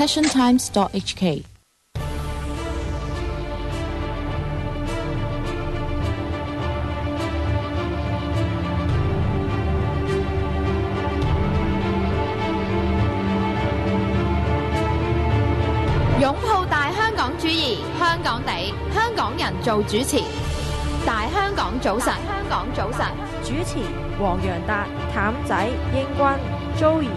fashiontimes.hk。 擁抱大香港主義，香港地，香港人做主持。大香港早晨，香港早晨， 主持黃洋達、譚仔、英君、Joey。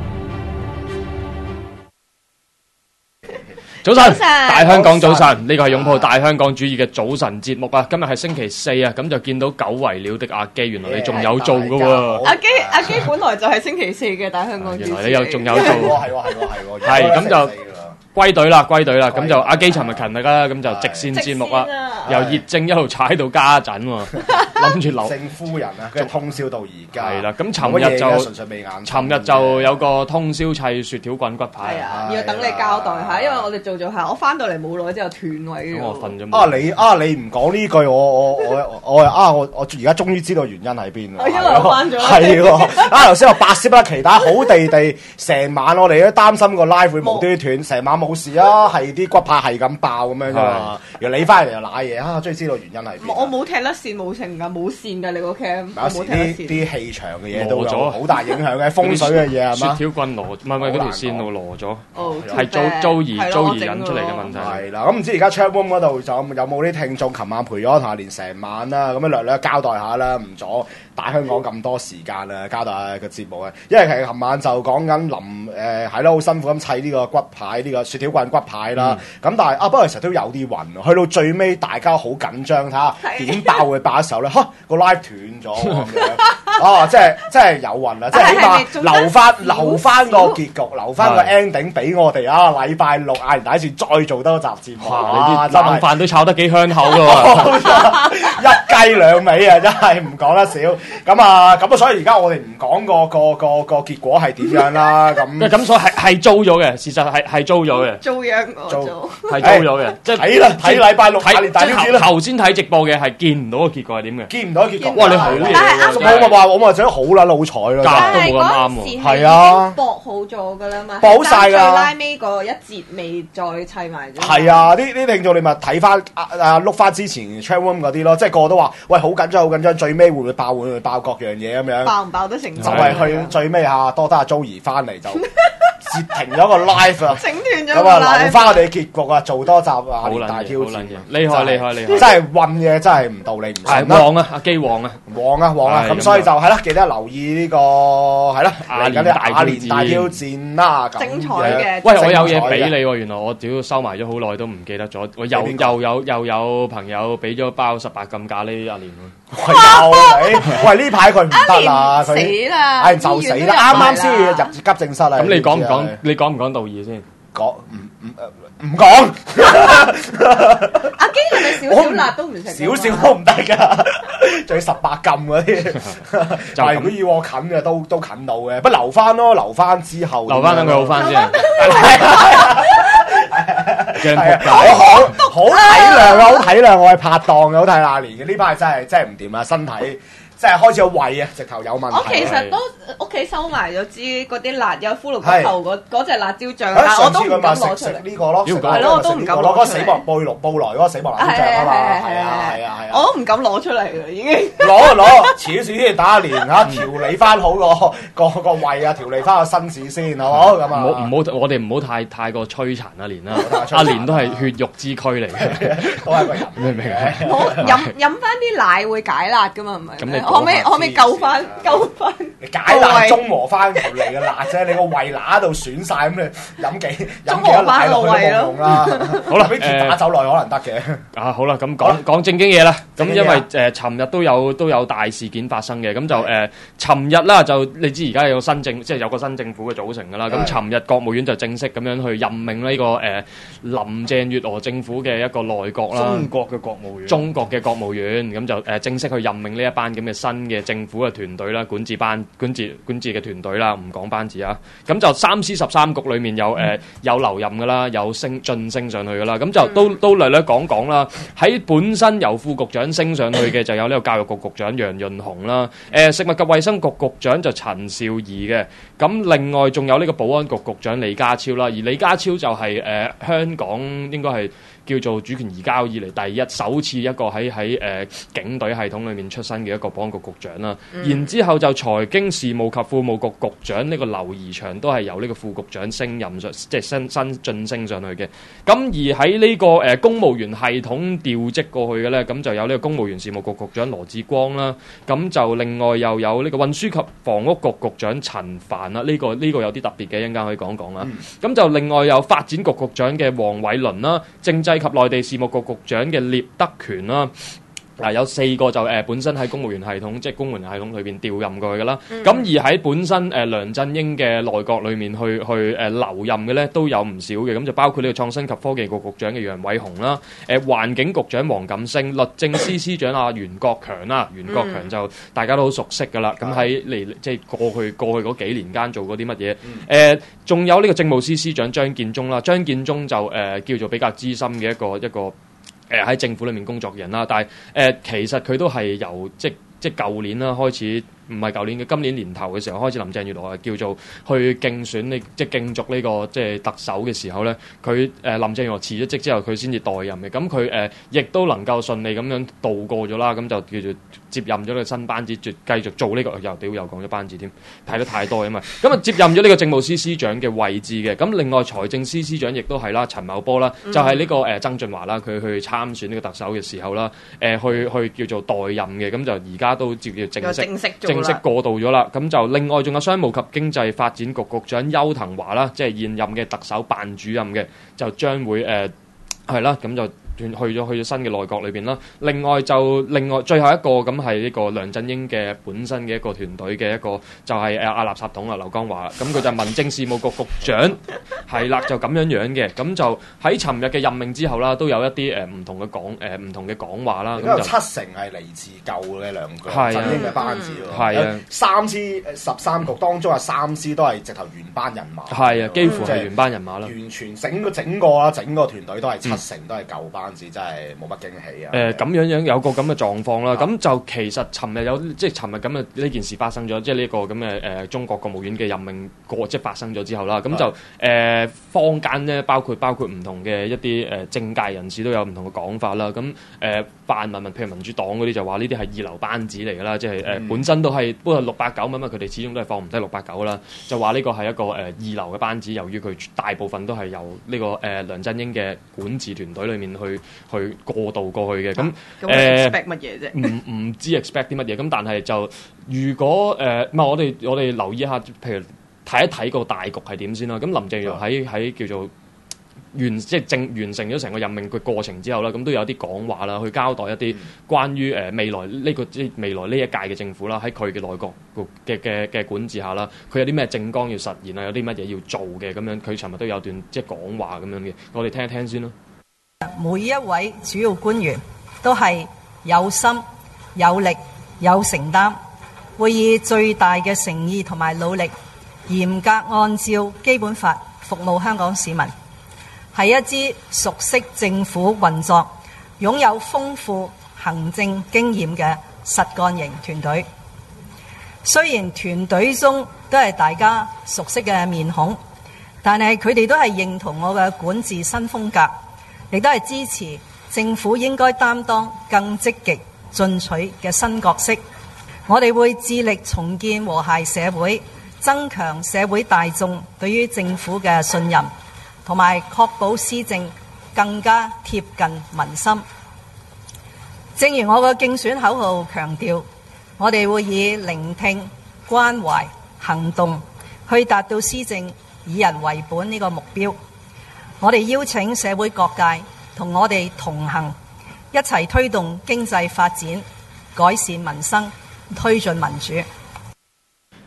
早晨，大香港早晨，呢個係擁抱大香港主義嘅早晨節目啊！今日係星期四啊，咁就見到久違了的阿基，原來你仲有做㗎喎！ 阿基本來就係星期四嘅大香港主持， 原來你又仲有做， 係咁就歸隊啦，咁就阿基尋日勤力啦，咁就直線節目啦，由熱正一路踩到家陣喎，諗住留正夫人啊，跟住通宵到而家。 係啦，咁尋日就有個通宵砌雪條棍骨牌。 係啊，要等你交代下，因為我哋做下，我翻到嚟冇耐之後斷位嘅。 我瞓咗。 你唔講呢句，我而家終於知道原因喺邊啦。 我一路翻咗。 係喎，頭先我百思不得其解，好地地成晚我哋都擔心個 live 會無端斷，成晚冇事啊，係啲骨牌係咁爆咁樣啫嘛。然後你翻嚟又瀨嘢終於知道原因係邊。 我冇踢甩線冇成㗎，冇線㗎你個 cam。 有時啲氣場嘅嘢都有好大影響嘅，風水嘅嘢係嘛？ 雪條棍攞，唔係嗰條線路攞咗，係租引出嚟嘅問題。 係啦，咁唔知而家 chat room 嗰度有冇啲聽眾琴晚陪咗同阿連成晚啦，咁樣略略交代下啦，唔阻大香港咁多時間啦，交代下個節目啊。因為其實琴晚就講緊係咯，好辛苦咁砌呢個骨牌，呢個雪條棍骨牌啦。咁但係不過其實都有啲暈，去到最尾大家好緊張，睇下點爆會爆嘅時候咧，個 live 斷咗咁樣。即係有暈啦，即係起碼留翻個結局，留翻個 ending 俾我哋啊！禮拜六嗌完第一次再做多集節目， 你啲冷飯都炒得幾香口㗎喎， 一雞兩味啊！真係唔講得少。咁啊，所以而家我哋唔講個結果係點樣啦。 咁所以係租咗嘅，事實係租咗嘅。 租約我做係租咗嘅，即係睇禮拜六睇大挑戰啦。 頭先睇直播嘅係見唔到個結果係點嘅， 見唔到結果。 哇！你好嘢， 我咪想好撚好彩咯， 夾都冇咁啱喎。 係啊，駁好咗㗎啦嘛， 駁晒㗎。 最拉尾嗰一節未再砌埋啫。 係啊，啲聽眾你咪睇翻碌翻之前 chat room 嗰啲咯，即係個個都話喂好緊張，最尾會唔會爆各樣嘢咁樣？ 爆唔爆得成？ 就係去最尾多得阿 Joey 翻嚟就截停咗個 live 啊， 整斷咗個 live。 咁啊留翻我哋結局啊，做多集啊大挑戰， 厲害！ 真係運嘅真係唔道理唔順啦。旺啊，阿基旺啊！ 咁所以就係啦，記得留意呢個係啦，嚟緊啲亞聯大挑戰啦， 精彩嘅。 喂，我有嘢俾你喎，原來我屌收埋咗好耐都唔記得咗，我又有朋友俾咗包18禁咖喱阿連喎。 喂呢排佢唔得啦， 死啦！ 係就死啦，啱啱先入急症室啦。 咁你講唔講道義先？ 講唔講。 阿基係咪少少辣都唔食？ 少少都唔得㗎，仲要18禁嗰啲。就係如果要我近嘅都近到嘅，不留翻咯，留翻之後。 留翻等佢好翻先。 好體諒我係拍檔嘅，好睇阿連嘅呢排真係唔掂啊，身體。即係開始有胃啊，直頭有問題。 我其實都屋企收埋咗支嗰啲辣有骷髏骨頭嗰隻辣椒醬，但我都唔敢攞出嚟。 呢個咯， 係咯，我都唔敢攞出嚟。 攞個死亡布萊嗰個死亡辣椒醬啊嘛，係啊， 我都唔敢攞出嚟㗎，已經。 攞，遲啲先打阿連嚇，調理翻好個胃啊，調理翻個身子先，好冇咁啊？ 我哋唔好太過摧殘阿連啦，阿連都係血肉之軀嚟嘅， 都係個人， 明唔明啊？ 飲翻啲奶會解辣㗎嘛，唔係？可唔可以救翻？ 你解辣中和翻條脷嘅辣啫，你個胃乸度損晒咁，你飲幾多奶落去都冇用啦。好啦，俾鐵打走落可能得嘅。 啊，好啦，咁講正經嘢啦。咁因為尋日都有大事件發生嘅，咁就尋日啦，就你知而家有個新政府嘅組成㗎啦。咁尋日國務院就正式咁樣去任命呢個林鄭月娥政府嘅嘅一個內閣啦， 中國嘅國務院， 中國嘅國務院咁就正式去任命呢一班咁嘅新嘅政府嘅團隊啦，管治嘅團隊啦，唔講班子啊。咁就3司13局裏面有留任噶啦，有晉升上去噶啦。咁就都略略講啦。喺本身由副局長升上去嘅就有呢個教育局局長楊潤雄啦，食物及衛生局局長就陳肇儀嘅。咁另外仲有呢個保安局局長李家超啦，而李家超就係香港應該係叫做主權移交以嚟首次一個喺警隊系統裏面出身嘅一個保安局局長啦。然之後就財經事務及庫務局局長呢個劉怡翔都係由呢個副局長升任即係新晉升上去嘅。咁而喺呢個公務員系統調職過去嘅咧，咁就有呢個公務員事務局局長羅致光啦。咁就另外又有呢個運輸及房屋局局長陳帆啦。呢個有啲特別嘅，一陣間可以講講啦。咁就另外有發展局局長嘅黃偉綸啦，政制及內地事務局局長嘅聶德權啦。有4個就本身喺公務員系統，即係公務員系統裏邊調任過去㗎啦。咁而喺本身梁振英嘅內閣裏面去留任嘅咧都有唔少嘅。咁就包括呢個創新及科技局局長嘅楊偉雄啦，環境局長黃錦星，律政司司長阿袁國強啦。袁國強就大家都好熟悉㗎啦。咁喺即係過去嗰幾年間做過啲乜嘢？仲有呢個政務司司長張建宗啦。張建宗就叫做比較資深嘅一個喺政府裏面工作嘅人啦，但係其實佢都係由即係舊年啦開始，唔係舊年嘅今年年頭嘅時候開始，林鄭月娥叫做去競選即係競逐呢個即係特首嘅時候咧，佢林鄭月娥辭咗職之後，佢先至代任嘅。咁佢亦都能夠順利咁樣度過咗啦，咁就叫做接任咗呢個新班子，繼續做呢個又講咗班子添，睇得太多啊嘛。咁啊接任咗呢個政務司司長嘅位置嘅。咁另外財政司司長亦都係啦，陳茂波啦，就係呢個曾俊華啦，佢去參選呢個特首嘅時候啦，去叫做代任嘅。咁就而家都叫正式過渡咗啦。咁就另外仲有商務及經濟發展局局長邱騰華啦，即係現任嘅特首辦主任嘅，就將會係啦，咁就去咗新嘅內閣裏邊啦。另外最後一個咁係呢個梁振英嘅本身嘅一個團隊嘅一個就係阿垃圾桶啊劉江華，咁佢就係民政事務局局長係啦，就咁樣嘅。咁就喺尋日嘅任命之後啦，都有一啲唔同嘅講話啦。咁就 70%係嚟自舊嘅梁振英嘅班子喎。係啊，3司13局當中3司都係直頭原班人馬。係啊，幾乎係原班人馬啦。完全整個團隊都係70%都係舊班。真係冇乜驚喜啊！ 咁樣有個咁嘅狀況啦，咁就其實尋日尋日咁嘅呢件事發生咗，即係呢個咁嘅中國國務院嘅任命即係發生咗之後啦，咁就坊間咧包括唔同嘅一啲政界人士都有唔同嘅講法啦。咁泛民譬如民主黨嗰啲就話呢啲係二流班子嚟㗎啦，即係本身都係689咁啊，佢哋始終都係放唔低689啦，就話呢個係一個二流嘅班子，由於佢大部分都係由呢個梁振英嘅管治團隊裏面去過渡過去嘅。咁 expect 乜嘢啫？ 唔知 expect 啲乜嘢。咁但係就如果我哋留意一下，譬如睇一睇個大局係點先啦。咁林鄭月娥喺叫做完成咗成個任命嘅過程之後啦，咁都有啲講話啦，去交代一啲關於未來呢一屆嘅政府啦，喺佢嘅內閣嘅管治下啦，佢有啲咩政綱要實現啊，有啲乜嘢要做嘅咁樣。佢尋日都有段即係講話咁樣嘅，我哋聽一聽先啦。 每一位主要官員都係有心、有力、有承擔，會以最大嘅誠意同埋努力，嚴格按照基本法服務香港市民，係一支熟悉政府運作、擁有豐富行政經驗嘅實幹型團隊。雖然團隊中都係大家熟悉嘅面孔，但係佢哋都係認同我嘅管治新風格，亦都係支持政府應該擔當更積極進取嘅新角色。我哋會致力重建和諧社會，增強社會大眾對於政府嘅信任，同埋確保施政更加貼近民心。正如我嘅競選口號強調，我哋會以聆聽、關懷、行動去達到施政以人為本呢個目標。我哋邀請社會各界同我哋同行，一齊推動經濟發展，改善民生，推進民主。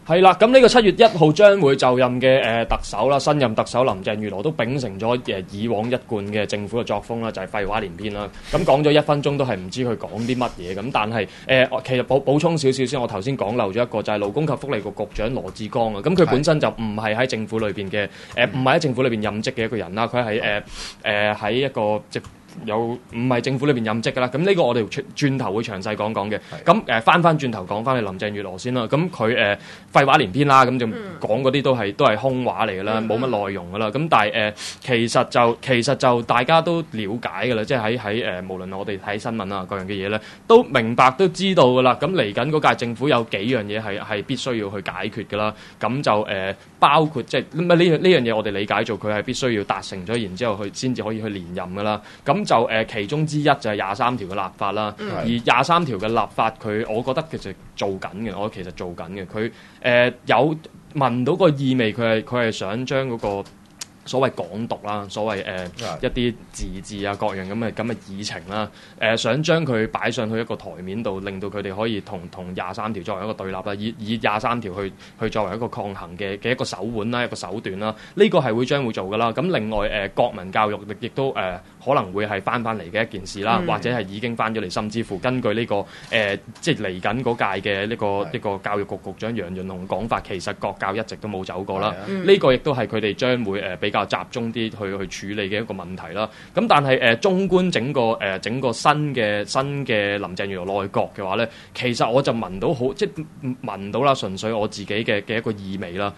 係啦，咁呢個7月1號將會就任嘅特首啦，新任特首林鄭月娥都秉承咗以往一貫嘅政府嘅作風啦，就係廢話連篇啦。咁講咗1分鐘都係唔知佢講啲乜嘢咁，但係其實補充少少先，我頭先講漏咗一個就係勞工及福利局局長羅致光啊。咁佢本身就唔係喺政府裏邊嘅唔係喺政府裏邊任職嘅一個人啦，佢係喺一個即有唔係政府裏邊任職㗎啦，咁呢個我哋轉頭會詳細講講嘅。咁翻轉頭講翻去林鄭月娥先啦，咁佢廢話連篇啦，咁就講嗰啲都係空話嚟㗎啦，冇乜內容㗎啦。咁但係其實就大家都了解㗎啦，即係喺無論我哋睇新聞啊各樣嘅嘢咧，都明白都知道㗎啦。咁嚟緊嗰屆政府有幾樣嘢係必須要去解決㗎啦。咁就包括即係呢樣嘢我哋理解做佢係必須要達成咗，然之後佢先至可以去連任㗎啦。咁就其中之一就係23條嘅立法啦，而23條嘅立法我覺得其實做緊嘅，我其實做緊嘅，佢有聞到個意味，佢係想將嗰個所謂港獨啦，所謂一啲自治啊各樣咁嘅議程啦，想將佢擺上去一個台面度，令到佢哋可以同23條作為一個對立啦，以23條去作為一個抗衡嘅一個手腕啦，一個手段啦，呢個係將會做㗎啦。咁另外國民教育亦都可能會係翻嚟嘅一件事啦，或者係已經翻咗嚟，甚至乎根據呢個即係嚟緊嗰屆嘅呢個教育局局長楊潤雄講法，其實國教一直都冇走過啦。呢個亦都係佢哋將會比較集中啲去處理嘅一個問題啦。咁但係綜觀整個新嘅林鄭月娥內閣嘅話咧，其實我就聞到即係聞到啦，純粹我自己嘅一個意味啦。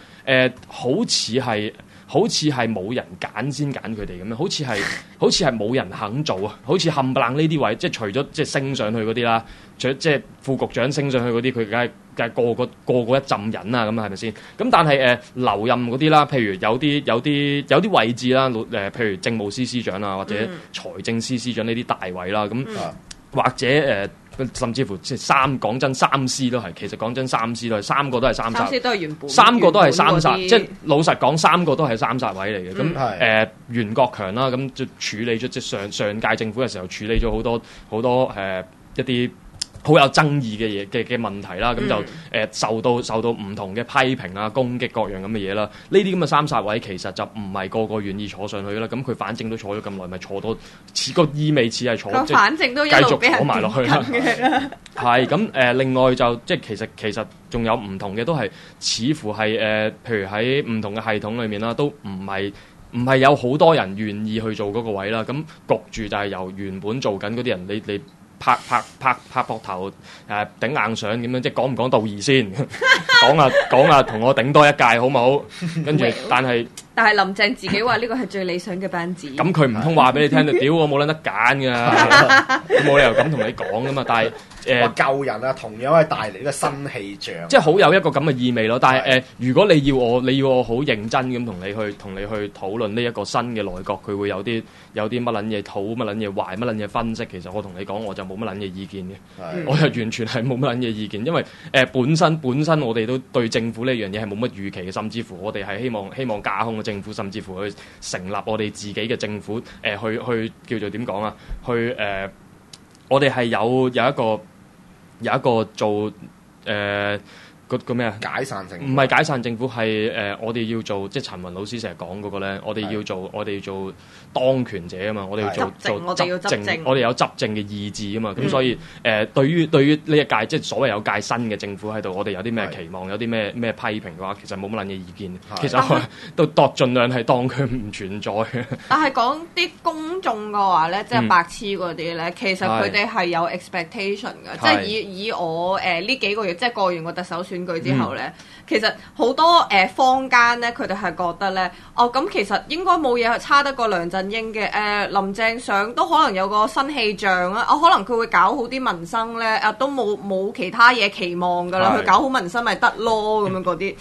好似係冇人揀先揀佢哋咁樣，好似係冇人肯做啊！好似冚唪唥呢啲位，即係除咗即係升上去嗰啲啦，即係副局長升上去嗰啲，佢梗係個個一浸人啊，咁係咪先？咁但係留任嗰啲啦，譬如有啲位置啦，譬如政務司司長啊，或者財政司司長呢啲大位啦，咁或者甚至乎即係講真三司都係，其實講真三司都係3個都係三殺， 都係原本 3個都係三殺，即係老實講3個都係三殺位嚟嘅。咁袁國強啦，咁就處理咗即係上屆政府嘅時候處理咗好多一啲好有爭議嘅嘢嘅問題啦，咁就受到唔同嘅批評啊、攻擊各樣咁嘅嘢啦。呢啲咁嘅三殺位其實就唔係個個願意坐上去啦。咁佢反正都坐咗咁耐，咪坐到似個意味似係坐，即係反正都一繼路俾人續坐埋落去啦。係咁另外就即係其實仲有唔同嘅，都係似乎係譬如喺唔同嘅系統裏面啦，都唔係有好多人願意去做嗰個位啦。咁焗住就係由原本做緊嗰啲人，你拍膊頭頂硬上咁樣，即係講唔講道義先？講啊，同我頂多一屆好唔好？跟住但係林鄭自己話呢個係最理想嘅班子。咁佢唔通話俾你聽？屌我冇撚得揀㗎，冇理由咁同你講㗎嘛。但係救人啊，同樣係帶嚟一個新氣象， 即係好有一個咁嘅意味咯。但係如果你要我好認真咁同你去討論呢一個新嘅內閣，佢會有啲乜撚嘢好，乜撚嘢壞，乜撚嘢分析。其實我同你講，我就冇乜撚嘢意見嘅，我就完全係冇乜撚嘢意見，因為本身我哋都對政府呢樣嘢係冇乜預期嘅，甚至乎我哋係希望架空嘅政府，甚至乎去成立我哋自己嘅政府，去叫做點講啊？我哋係有一個做個咩啊？ 解散政府唔係解散政府，係我哋要做，即係陳雲老師成日講嗰個咧，我哋要做當權者啊嘛，我哋要做執政，我哋有執政嘅意志啊嘛，咁所以對於呢一屆即係所謂有屆新嘅政府喺度，我哋有啲咩期望，有啲咩批評嘅話，其實冇乜撚嘢意見，其實我都盡量係當佢唔存在嘅。 但係講啲公眾嘅話咧，即係白痴嗰啲咧，其實佢哋係有 expectation 嘅，即係以我呢幾個月即係過完個特首選舉之後咧，其實好多坊間咧，佢哋係覺得咧，咁其實應該冇嘢差得過梁振英嘅。林鄭上都可能有個新氣象啦，可能佢會搞好啲民生咧，都冇其他嘢期望㗎啦，佢搞好民生咪得咯咁樣嗰啲。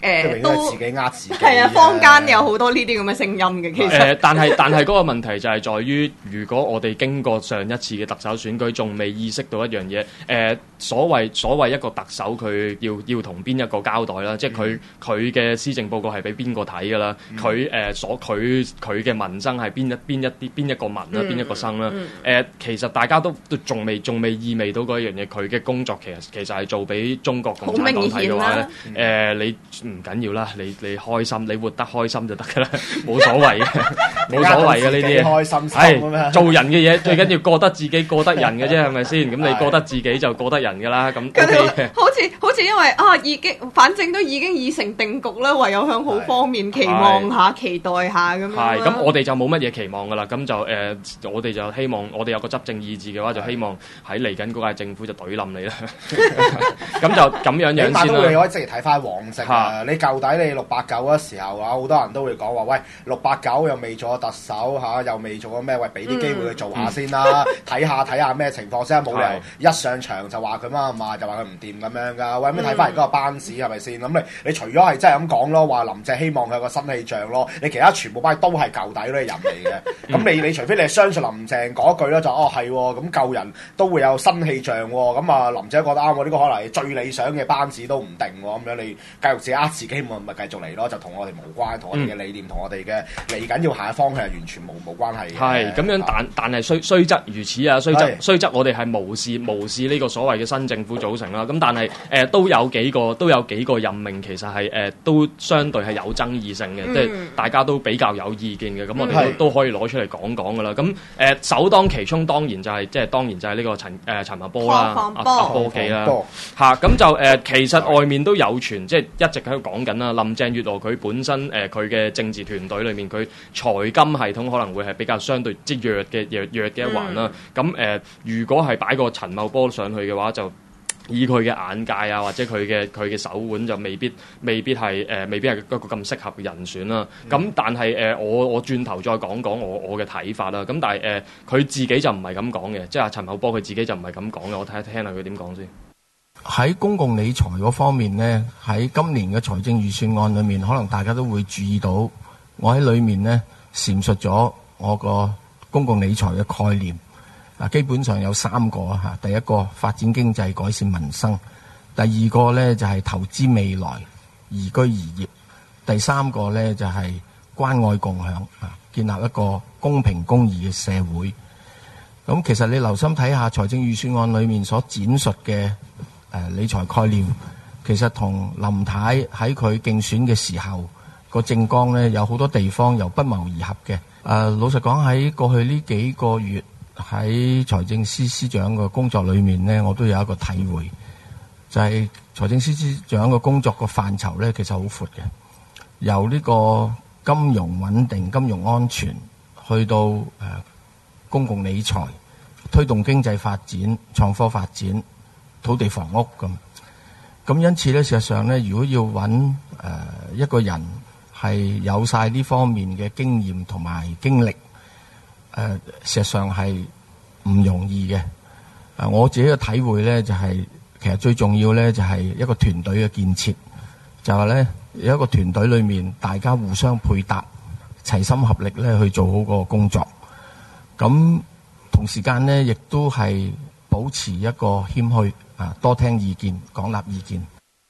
都自己呃自己。 係啊，坊間有好多呢啲咁嘅聲音嘅，其實。 但係嗰個問題就係在於，如果我哋經過上一次嘅特首選舉，仲未意識到一樣嘢，所謂一個特首佢要同邊一個交代啦，即係佢嘅施政報告係俾邊個睇㗎啦，佢嘅民生係邊一個民啦，邊一個生啦，其實大家都仲未意味到嗰一樣嘢，佢嘅工作其實係做俾中國共產黨睇嘅話咧，你唔緊要啦，你開心，你活得開心就得㗎啦，冇所謂嘅，冇所謂嘅呢啲嘢， 開心係做人嘅嘢，最緊要過得自己過得人嘅啫，係咪先？咁你過得自己就過得人㗎啦，咁 OK 好似因為已經反正都已經已成定局啦，唯有向好方面期望下、期待下咁樣。 係咁，我哋就冇乜嘢期望㗎啦。咁就我哋就希望我哋有個執政意志嘅話，就希望喺嚟緊嗰屆政府就懟冧你啦。咁就咁樣先啦。 你可以即係睇翻往績啊！你舊底你689嗰時候啊，好多人都會講話，喂689又未做過特首又未做過咩？喂，俾啲機會佢做下先啦，睇下咩情況先，冇理由一上場就話佢嘛，就話佢唔掂咁樣㗎。喂，咁睇翻而家個班子係咪先？咁你除咗係真係咁講咯，話林鄭希望佢有個新氣象咯，你其他全部班都係舊底嗰啲人嚟嘅。咁你除非你係相信林鄭嗰句咯，就係咁舊人都會有新氣象喎。咁啊林鄭覺得啱喎，呢個可能係最理想嘅班子都唔定喎。咁樣你繼續自己呃自己，咪繼續嚟咯，就同我哋無關，同我哋嘅理念同我哋嘅嚟緊要行嘅方向係完全冇關係嘅。係咁樣，但係雖則如此啊，雖則我哋係無視呢個所謂嘅新政府組成啦。咁但係都有幾個任命其實係都相對係有爭議性嘅，即係大家都比較有意見嘅。咁我哋都可以攞出嚟講㗎啦。咁首當其衝當然就係呢個陳茂波啦，阿波記啦嚇。咁就其實外面都有傳，即係一直喺度講緊啦。林鄭月娥佢本身佢嘅政治團隊裏面，佢財金系統可能會係比較相對即弱嘅一環啦。咁如果係擺個陳茂波上去嘅話，就以佢嘅眼界啊，或者佢嘅手腕就未必係一個咁適合嘅人選啦。咁但係我轉頭再講我嘅睇法啦。咁但係佢自己就唔係咁講嘅，即係陳茂波佢自己就唔係咁講嘅。我聽下佢點講先。 喺公共理財嗰方面呢，喺今年嘅財政預算案裏面，可能大家都會注意到，我喺裏面呢闡述咗我個公共理財嘅概念。基本上有3個嚇，第一個發展經濟改善民生，第二個呢就係投資未來宜居宜業，第三個呢就係關愛共享，建立一個公平公義嘅社會。咁其實你留心睇下財政預算案裏面所展述嘅理財概念，其實同林太喺佢競選嘅時候個政綱呢有好多地方又不謀而合嘅。老實講，喺過去呢幾個月喺財政司司長嘅工作裏面呢，我都有一個體會，就係財政司司長嘅工作個範疇呢，其實好闊嘅，由呢個金融穩定、金融安全，去到公共理財、推動經濟發展、創科發展、土地房屋咁因此呢，事實上呢，如果要揾一個人係有晒呢方面嘅經驗同埋經歷，事實上係唔容易嘅。我自己嘅體會呢，就係其實最重要呢，就係一個團隊嘅建設，就係呢，有一個團隊裏面大家互相配搭，齊心合力呢去做好個工作。咁同時間呢，亦都係保持一個謙虛，多聽意見，廣納意見。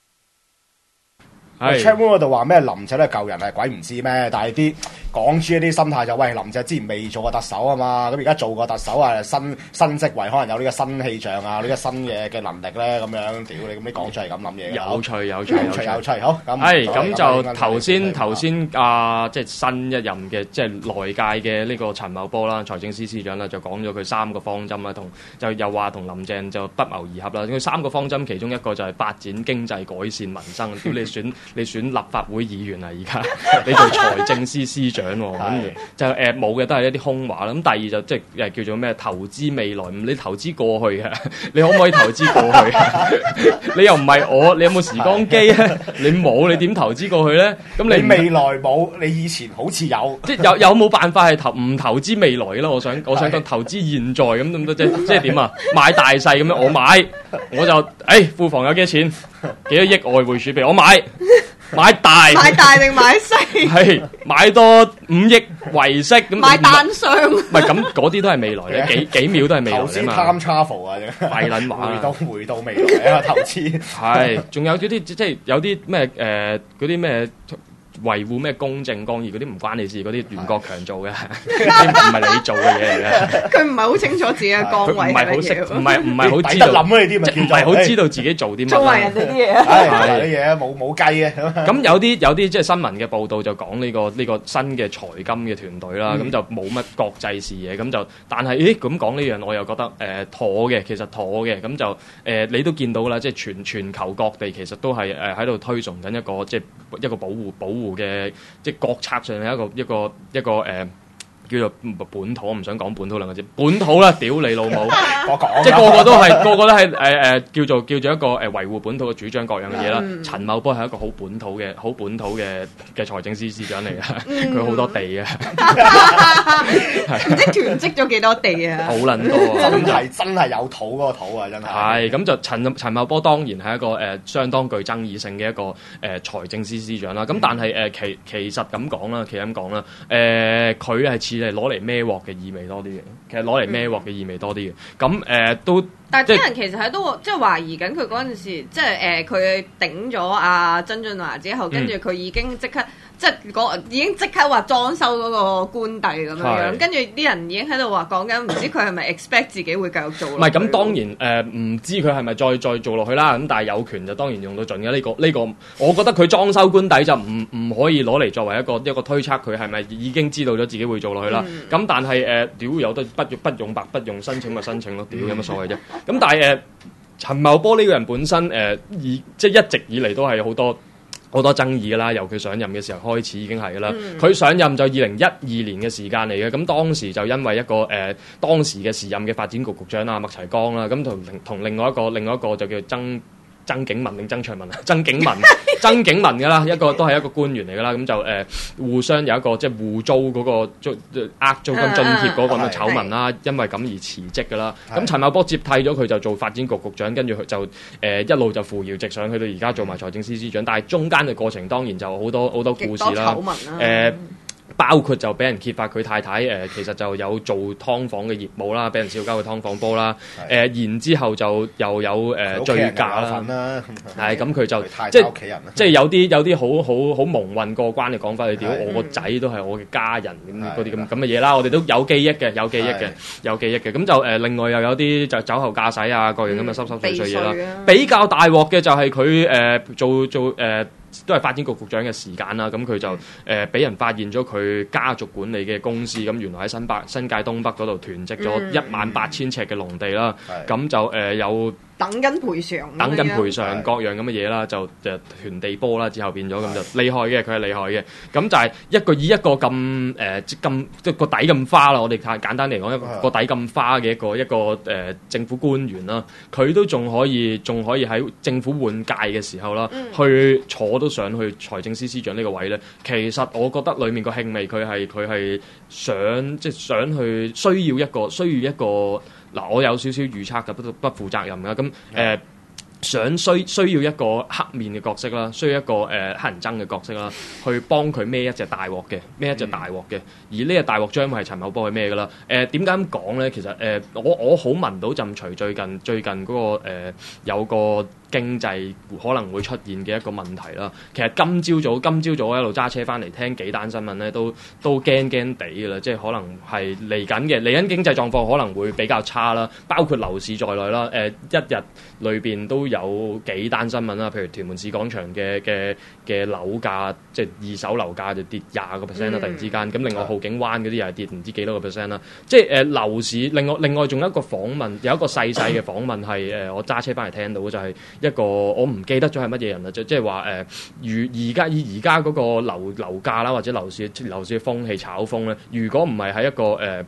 Chatroom 嗰度話咩林鄭咧舊人係鬼唔知咩，但係啲港豬一啲心態就喂林鄭之前未做過特首啊嘛，咁而家做過特首啊新職位，可能有呢個新氣象啊，呢個新嘅能力咧咁樣，屌你咁你講出嚟咁諗嘢，有趣好咁就頭先即係新一任嘅即係內界嘅呢個陳茂波啦，財政司司長啦，就講咗佢3個方針啦，就又話同林鄭就不謀而合啦。佢3個方針其中一個就係發展經濟、改善民生。屌你選立法會議員啊！而家你做財政司司長喎，咁就冇嘅都係一啲空話啦。咁第二就即係叫做咩投資未來，你投資過去嘅，你可唔可以投資過去？你又唔係我，你有冇時光機啊？你冇，你點投資過去咧？咁你未來冇，你以前好似有， 即係有冇辦法係唔投資未來啦？我想講投資現在咁多，即係點啊？買大細咁樣，我買我就庫房有幾多錢？幾多億外匯儲備？我買買大定買細？ 係買多5億為息咁。 買單雙。 唔係咁嗰啲都係未來咧，幾秒都係未來啊嘛。 time travel 啊， 弊撚話回到未來啊，投資係，仲有嗰啲即係有啲咩嗰啲咩維護咩公正公義嗰啲唔關你事，嗰啲袁國強做嘅，唔係你做嘅嘢嚟嘅。 佢唔係好清楚自己嘅崗位係乜嘢， 唔係好知道諗呢啲咪唔係好知道自己做啲乜。 做埋人哋啲嘢啊， 係啲嘢冇計嘅。 咁有啲即係新聞嘅報道就講呢個新嘅財金嘅團隊啦，咁就冇乜國際視野，咁就但係咁講呢樣我又覺得妥嘅，其實妥嘅，咁就你都見到啦，即係全球各地其實都係喺度推崇緊一個即係一個保護嘅即係國策上嘅一個叫做本土，我唔想講本土兩個字，本土啦，屌你老母！即係個個都係叫做一個維護本土嘅主張各樣嘅嘢啦。陳茂波係一個好本土嘅財政司司長嚟嘅，佢好多地嘅， 唔知囤積咗幾多地啊？ 好撚多啊！ 真係有土嗰個土啊！真係。係咁就陳茂波當然係一個相當具爭議性嘅一個財政司司長啦。咁但係其實咁講啦，佢係似係攞嚟孭鑊嘅意味多啲嘅，其實攞嚟孭鑊嘅意味多啲嘅，咁都。 但係啲人其實喺度即係懷疑緊佢嗰陣時，即係佢頂咗阿曾俊華之後，跟住佢已經即刻已經即刻話裝修嗰個官邸咁樣，跟住啲人已經喺度話講緊，唔知佢係咪 expect 自己會繼續做？唔係咁當然唔知佢係咪再做落去啦。咁但係有權就當然用到盡嘅呢個，我覺得佢裝修官邸就唔可以攞嚟作為一個推測，佢係咪已經知道咗自己會做落去啦？咁但係屌有得不用白不用申請咪申請咯，屌有乜所謂啫？咁但係陳茂波呢個人本身即係一直以嚟都係好多爭議㗎啦，由佢上任嘅時候開始已經係㗎啦。佢上任就2012年嘅時間嚟嘅，咁當時就因為一個當時嘅時任嘅發展局局長啊麥齊光啦，咁同另外一個就叫曾景文定曾卓文啊？曾景文㗎啦，都係一個官員嚟㗎啦，咁就互相有一個即係互租嗰個租金津貼嗰個咁嘅醜聞啦，因為咁而辭職㗎啦。咁陳茂波接替咗佢就做發展局局長，跟住佢就一路就扶搖直上去到而家做埋財政司司長，但係中間嘅過程當然就好多故事啦。包括就俾人揭發佢太太其實就有做劏房嘅業務啦，俾人笑交佢劏房波啦。然之後就又有醉駕啦，係咁佢就即係有啲好蒙混過關嘅講法，你屌我個仔都係我嘅家人咁嗰啲咁嘅嘢啦，我哋都有記憶嘅，咁就另外又有啲就酒後駕駛啊各樣咁嘅濕碎嘢啦。比較大鑊嘅就係佢做都係發展局局長嘅時間啦，咁佢就俾人發現咗佢家族管理嘅公司，咁原來喺新界東北嗰度囤積咗18000尺嘅農地啦，咁就有等緊賠償各樣咁嘅嘢啦，就囤地波啦，之後變咗咁就厲害嘅，佢係厲害嘅，咁就係以一個咁即係個底咁花啦，我哋簡單嚟講，一個底咁花嘅一個政府官員啦，佢都仲可以喺政府換屆嘅時候啦，去坐都上去財政司司長呢個位咧。其實我覺得裡面個興味佢係想去需要一個嗱，我有少少預測嘅，不負責任嘅咁需要一個黑面嘅角色啦，需要一個黑人憎嘅角色啦，去幫佢孭一隻大鑊嘅，而呢隻大鑊將會係陳茂波去孭㗎啦。點解咁講咧？其實我好聞到陣除最近嗰個有個經濟可能會出現嘅一個問題啦。其實今朝早我一路揸車翻嚟聽幾單新聞咧，都驚地㗎啦，即係可能係嚟緊經濟狀況可能會比較差啦，包括樓市在內啦。一日裏邊都有幾單新聞啦，譬如屯門市廣場嘅樓價，即係二手樓價就跌20%啦，突然之間。咁另外浩景灣嗰啲又係跌唔知幾多個 percent 啦。即係樓市，另外仲有一個訪問，有一個細嘅訪問係我揸車翻嚟聽到嘅，就係一個我唔記得咗係乜嘢人啦，即係話而家嗰個樓價啦，或者樓市嘅風氣炒風咧，如果唔係喺一個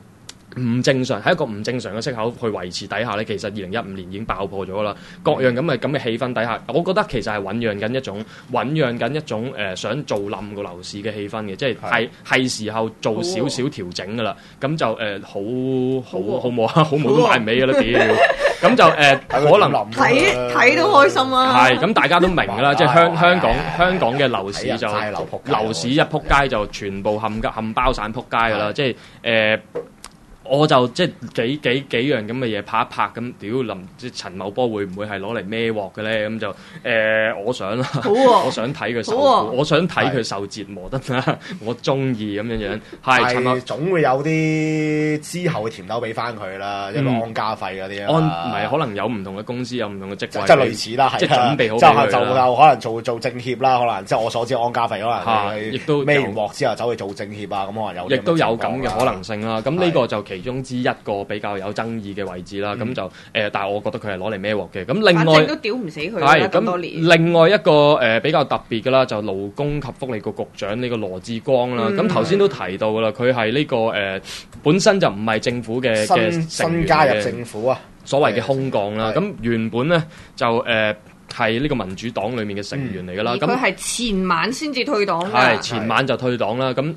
唔正常，喺一個唔正常嘅息口去維持底下咧，其實2015年已經爆破咗啦。各樣咁嘅氣氛底下，我覺得其實係醖釀緊一種想做冧個樓市嘅氣氛嘅，即係時候做少少調整噶啦。咁就好冇啊，好冇都買唔起噶啦屌！咁就可能睇都開心啊！ 係咁，大家都明㗎啦，即係香港嘅樓市就樓市一撲街就全部冚包散撲街㗎啦，即係我就即係幾樣咁嘅嘢拍一拍咁，屌即係陳茂波會唔會係攞嚟孭鑊嘅咧？咁就我想啦，我想睇佢受苦，我想睇佢受折磨得啦，我中意咁樣。係陳茂總會有啲之後嘅甜頭俾翻佢啦，一個安家費嗰啲唔係可能有唔同嘅公司有唔同嘅職位， 即係類似啦， 即係準備好就可能做政協啦，可能即係我所知安家費可能亦都孭完鑊之後走去做政協啊，咁可能有亦都有咁嘅可能性啦。咁呢個就其中之一個比較有爭議嘅位置啦，咁就但係我覺得佢係攞嚟孭鑊嘅。咁另外都屌唔死佢啦，咁多年。 另外一個比較特別嘅啦，就勞工及福利局局長呢個羅致光啦。咁頭先都提到噶啦，佢係呢個本身就唔係政府嘅新加入政府啊， 所謂嘅空降啦。咁原本咧就係呢個民主黨裏面嘅成員嚟㗎啦，咁佢係前晚先至退黨㗎， 係前晚就退黨啦。咁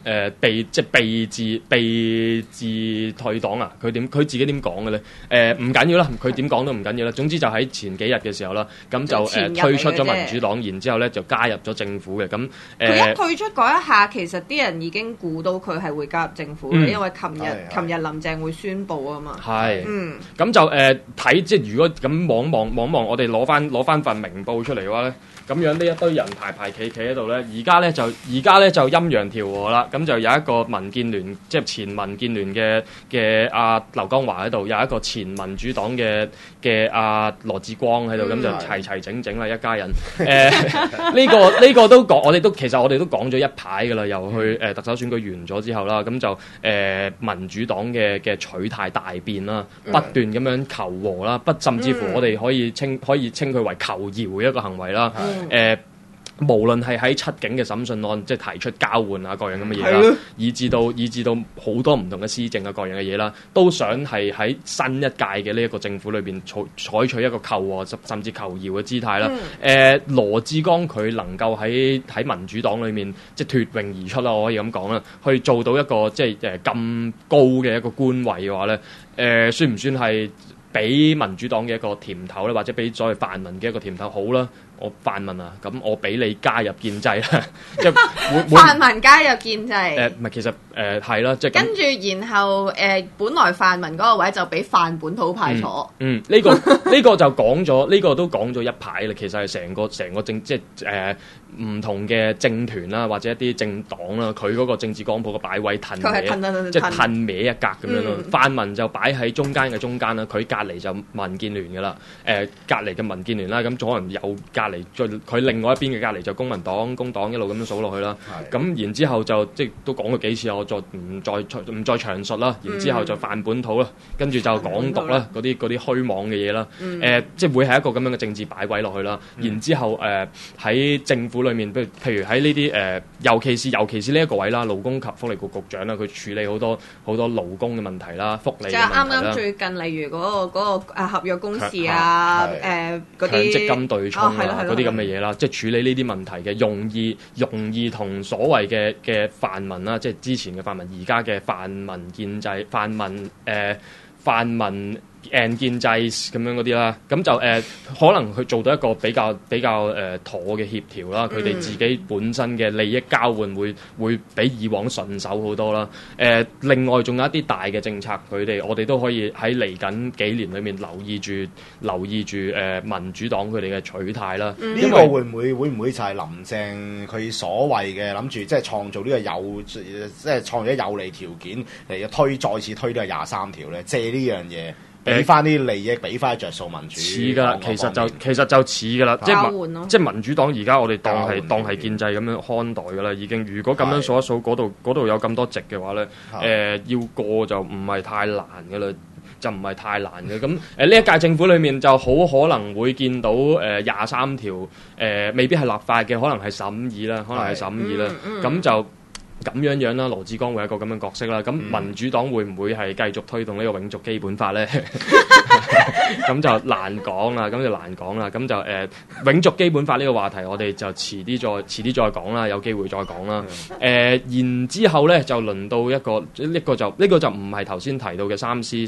被自退黨啊？佢自己點講嘅咧？唔緊要啦，佢點講都唔緊要啦。總之就喺前幾日嘅時候啦，咁就退出咗民主黨，然之後咧就加入咗政府嘅。咁佢一退出嗰一下，其實啲人已經估到佢係會加入政府嘅，因為琴日林鄭會宣佈啊嘛。係， 咁就睇即係如果咁望，我哋攞翻份明報出嚟嘅話咧，咁樣呢一堆人排企喺度咧，而家咧就陰陽調和啦。咁就有一個民建聯，即係前民建聯嘅阿劉江華喺度，有一個前民主黨嘅阿羅致光喺度，咁就齊整啦一家人。呢個都講，我哋都講咗一排噶啦，又去特首選舉完咗之後啦，咁就民主黨嘅取態大變啦，不斷咁樣求和啦，甚至乎我哋可以稱佢為求饒嘅一個行為啦。無論係喺七警嘅審訊案，即係提出交換啊各樣咁嘅嘢啦，以至到好多唔同嘅施政啊各樣嘅嘢啦，都想係喺新一屆嘅呢一個政府裏邊採取一個求和甚至求饒嘅姿態啦。羅致光佢能夠喺民主黨裏面即係脫穎而出啦，我可以咁講啦，去做到一個即係咁高嘅一個官位嘅話咧，算唔算係俾民主黨嘅一個甜頭咧，或者俾所謂泛民嘅一個甜頭好啦？我泛民啊，咁我俾你加入建制啦，即係泛民加入建制。 唔係其實係啦，即係跟住然後本來泛民嗰個位就俾泛本土派坐。 呢個就講咗，呢個都講咗一排啦。其實係成個政即係唔同嘅政團啦，或者一啲政黨啦，佢嗰個政治光譜嘅擺位褪歪，即係褪歪一格咁樣咯。泛民就擺喺中間嘅中間啦，佢隔離就民建聯㗎啦。隔離嘅民建聯啦，咁可能有佢另外一邊嘅隔離就公民黨、工黨一路咁樣數落去啦。咁然之後就即係都講過幾次，我唔再詳述啦。然之後就泛本土啦，跟住就港獨啦，嗰啲虛妄嘅嘢啦。即係會係一個咁樣嘅政治擺位落去啦。然之後喺政府裏面，譬如喺呢啲尤其是呢一個位啦，勞工及福利局局長啦，佢處理好多勞工嘅問題啦、福利嘅問題啦。 即係啱啱最近，例如嗰個合約工時啊，嗰啲強積金對沖嗰啲咁嘅嘢啦，即係處理呢啲問題嘅用意同所謂嘅泛民啦，即係之前嘅泛民，而家嘅泛民建制、泛民建制咁樣嗰啲啦，咁就可能佢做到一個比較妥嘅協調啦，佢哋自己本身嘅利益交換會比以往順手好多啦。另外仲有一啲大嘅政策，我哋都可以喺嚟緊幾年裏面留意住民主黨佢哋嘅取態啦。 呢個會唔會就係林鄭佢所謂嘅諗住即係創造呢個即係創造有利條件嚟再次推呢個23條咧，借呢樣嘢。俾翻啲利益，俾翻着數民主似㗎，其實就似㗎啦，即係民主黨而家我哋當係建制咁樣看待㗎啦，已經。如果咁樣數一數嗰度有咁多席嘅話咧，要過就唔係太難㗎啦，就唔係太難嘅。咁呢一屆政府裏面就好可能會見到23條未必係立法嘅，可能係審議啦，咁就。 咁樣啦，羅致光會係一個咁樣角色啦。咁民主黨會唔會係繼續推動呢個永續基本法咧？咁就難講啦，咁就永續基本法呢個話題，我哋就遲啲再講啦，有機會再講啦。然之後咧就輪到呢個就唔係頭先提到嘅三司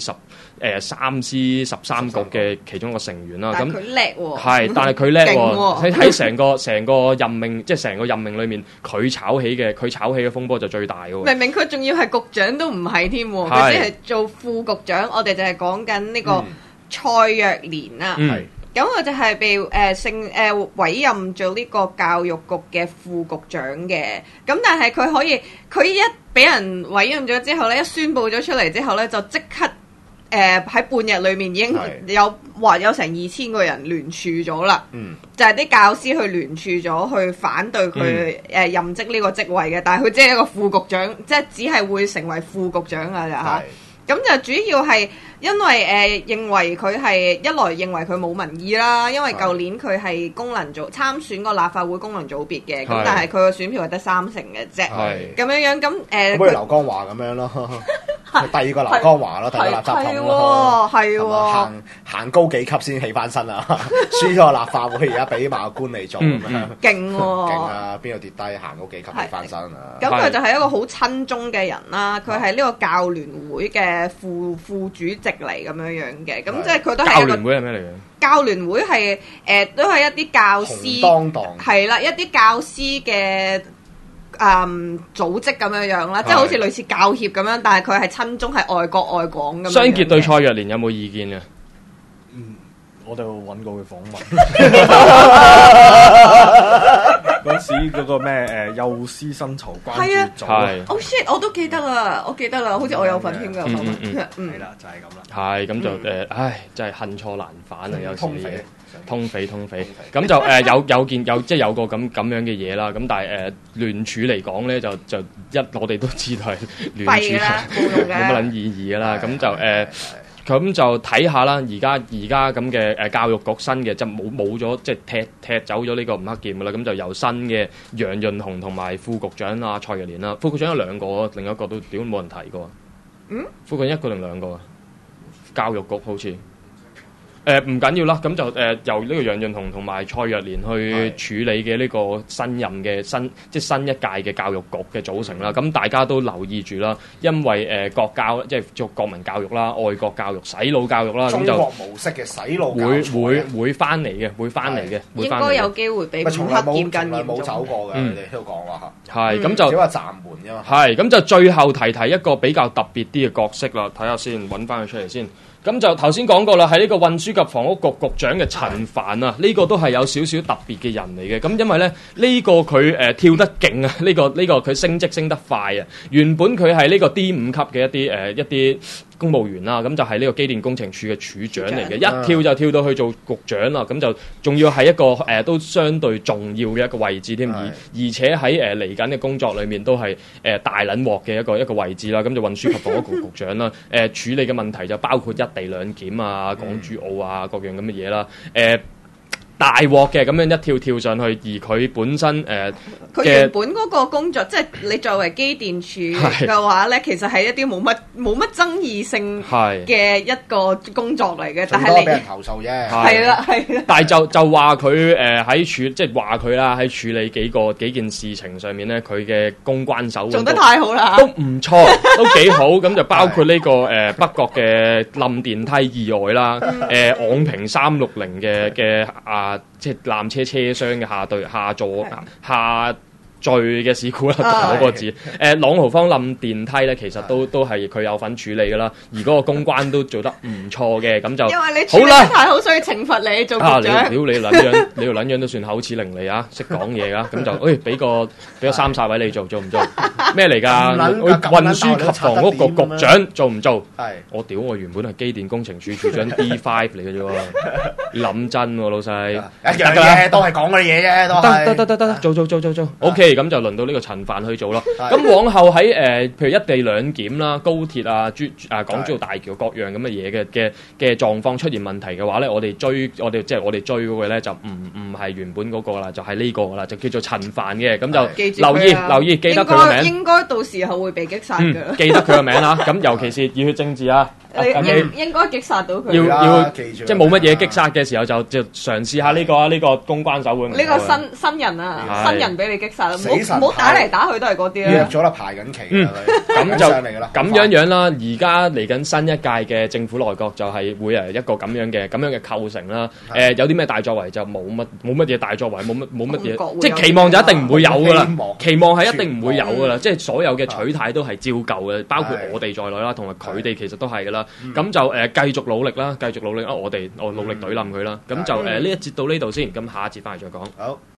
13局嘅其中一個成員啦。咁佢叻喎， 係，但係佢叻喎，喺成個任命，即係成個任命裏面，佢炒起嘅風波就最大喎。 明明佢仲要係局長都唔係添，佢只係做副局長。我哋就係講緊呢個蔡若蓮啦。咁佢就係被委任做呢個教育局嘅副局長嘅。咁但係佢一俾人委任咗之後咧，一宣佈咗出嚟之後咧，就即刻喺半日裏面已經有成2000個人聯署咗啦。就係啲教師去聯署咗去反對佢任職呢個職位嘅。但係佢只係一個副局長，即係只係會成為副局長㗎咋嚇。咁就主要係因為認為佢係一來認為佢冇民意啦，因為舊年佢係功能組參選個立法會功能組別嘅，咁但係佢個選票係得3成嘅啫，咁樣咁不如劉江華咁樣咯，第二個劉江華咯，第二個垃圾桶咯， 係喎， 行高幾級先起翻身啊！輸咗個立法會，而家俾馬官嚟做咁樣， 勁喎， 勁啊！邊度跌低行高幾級起翻身啊？ 咁佢就係一個好親中嘅人啦，佢係呢個教聯會嘅副主席嚟咁樣嘅，咁即係佢都係教聯會係咩嚟嘅？ 教聯會係都係一啲教師，係啦，一啲教師嘅組織咁樣啦，即係好似類似教協咁樣，但係佢係親中，係愛國愛港咁樣。 商傑對蔡若蓮有冇意見啊？ 我哋揾過佢訪問嗰時嗰個咩幼師薪酬關注組 ，oh shit，我都記得啦，好似我有份添㗎， 係啦，就係咁啦。 係咁就真係恨錯難返啊！有時啲嘢通匪，咁就即係有個咁樣嘅嘢啦。咁但係聯署嚟講咧，就我哋都知道係聯署冇乜撚意義㗎啦。咁就睇下啦，而家咁嘅教育局新嘅就冇咗，即係踢走咗呢個吳克儉噶啦，咁就由新嘅楊潤雄同埋副局長蔡若蓮啦。副局長有2個，另一個都屌冇人提過。副局長1個定2個啊？教育局好似。唔緊要啦，咁就由呢個楊潤雄同埋蔡若蓮去處理嘅呢個新任嘅新一屆嘅教育局嘅組成啦。咁大家都留意住啦，因為國教即係做國民教育啦、愛國教育、洗腦教育啦，咁就中國模式嘅洗腦教育會翻嚟嘅， 應該有機會比吳克儉更嚴重。 冇走過嘅，你哋都講話嚇。 係咁就只話暫緩啫嘛。 係咁就最後提一個比較特別啲嘅角色啦，睇下先，揾翻佢出嚟先。咁就頭先講過啦，係呢個運輸及房屋局局長嘅陳帆啊，呢個都係有少少特別嘅人嚟嘅。咁因為咧呢個佢跳得勁啊，呢個佢升職升得快啊。原本佢係呢個 D5 級嘅一啲公務員啦，咁就係呢個機電工程署嘅署長嚟嘅，一跳就跳到去做局長啦。咁就仲要係一個都相對重要嘅一個位置添，而且喺嚟緊嘅工作裏面都係大撚鑊嘅一個位置啦。咁就運輸及房屋局局長啦，處理嘅問題就包括一地兩檢啊、港珠澳啊各樣咁嘅嘢啦，大鑊嘅咁樣一跳上去，而佢本身佢原本嗰個工作，即係你作為機電署嘅話咧，其實係一啲冇乜爭議性嘅一個工作嚟嘅，但係你俾人投訴啫， 係啦。 但係就話佢即係話佢啦，喺處理幾件事情上面咧，佢嘅公關手腕做得太好啦， 都唔錯，都幾好。咁就包括呢個北角嘅冧電梯意外啦，昂坪360嘅即係纜車車廂嘅下座下墜嘅事故啦，嗰個字。朗豪坊冧電梯咧，其實都係佢有份處理噶啦，而嗰個公關都做得唔錯嘅，咁就因為你處理得太好，所以懲罰你做局長。 你條撚樣都算口齒伶俐啊，識講嘢噶，咁就俾個30位你做唔做？咩嚟㗎？運輸及房屋局局長做唔做？我屌！我原本係機電工程署署長 D5 嚟嘅啫喎，諗真喎老細， 一樣嘢都係講嗰啲嘢啫，都係得，做 OK。 OK， 咁就輪到呢個陳帆去做咯。咁往後喺譬如一地兩檢啦、高鐵啊、港珠澳大橋各樣咁嘅嘢嘅狀況出現問題嘅話咧，我哋追嗰個咧就唔係原本嗰個啦，就係呢個啦，就叫做陳帆嘅，咁就留意記得佢個名， 應該到時候會被擊殺㗎。 記得佢個名啦。咁尤其是熱血政治啊。 應該擊殺到佢。 要即係冇乜嘢擊殺嘅時候，就嘗試下呢個公關手會。 呢個新人啊，新人俾你擊殺啦，唔好打嚟打去都係嗰啲啦。 約咗啦，排緊期啦， 咁就咁樣啦。而家嚟緊新一屆嘅政府內閣就係會一個咁樣嘅構成啦。有啲咩大作為就冇乜嘢大作為，冇乜嘢，即係期望就一定唔會有噶啦。期望係一定唔會有噶啦，即係所有嘅取態都係照舊嘅，包括我哋在內啦，同埋佢哋其實都係噶啦。咁就繼續努力啦，我努力懟冧佢啦。咁就呢一節到呢度先，咁下一節翻嚟再講。好。